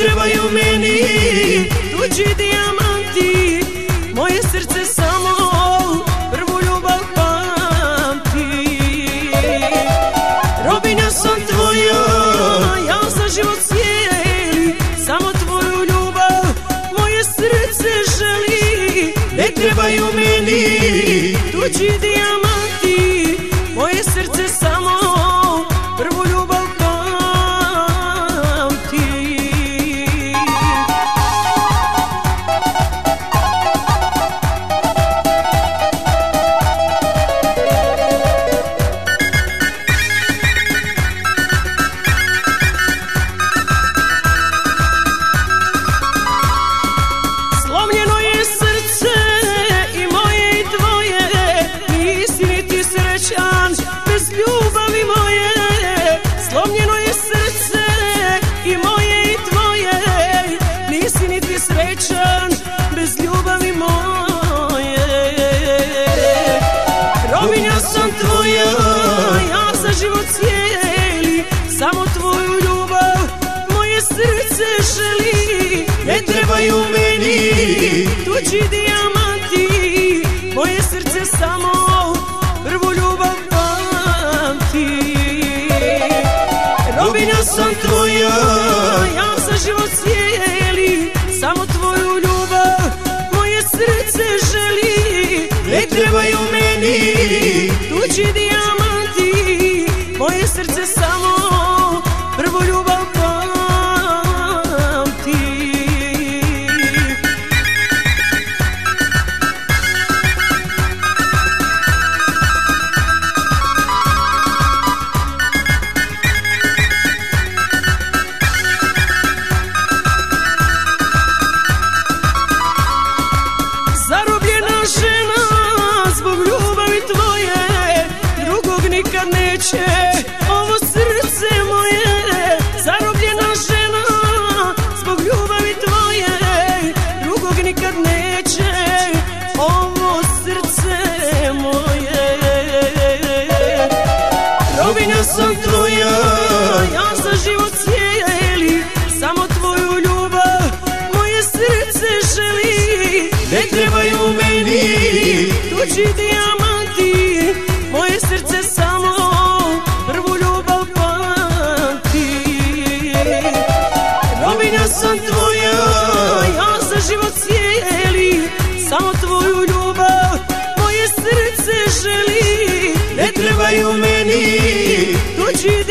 trebaju meni tuđi dijamanti. Moje srce samo prvu ljubav pamti. Robinja sam tvoja, ja za život cijeli, samo tvoju ljubav moje srce želi. Ne trebaju meni tuđi dijamanti, moje srce samo prvu ljubav pamti. Slomljeno je srce i moje i tvoje, nisi niti srećan bez ljubavi moje. Slomljeno je srce i moje i tvoje, nisi niti srećan bez ljubavi moje. Robinja sam tvoja, ja za život cijeli, samo tvoju ljubav moje srce želi. Ne trebaju meni tuđi dijamanti, moje srce samo prvu ljubav pamti. Robinja sam tvoja, ja za život cijeli, samo tvoju ljubav moje srce želi. Ne trebaju meni tuđi dijamanti, moje srce samo prvu ljubav pamti. Zarobljena žena zbog ljubavi tvoje, drugog nikad neće ovo srce moje. Zarobljena žena zbog ljubavi tvoje, drugog nikad neće ovo srce moje. Robinja sam tvoja, ja za život cijeli, samo tvoju ljubav moje srce želi. Ne trebaju meni tuđi dijamanti, moje srce samo prvu ljubav pamti. Robinja sam tvoja, ja za život cijeli, samo tvoju ljubav moje srce želi. Ne trebaju meni tuđi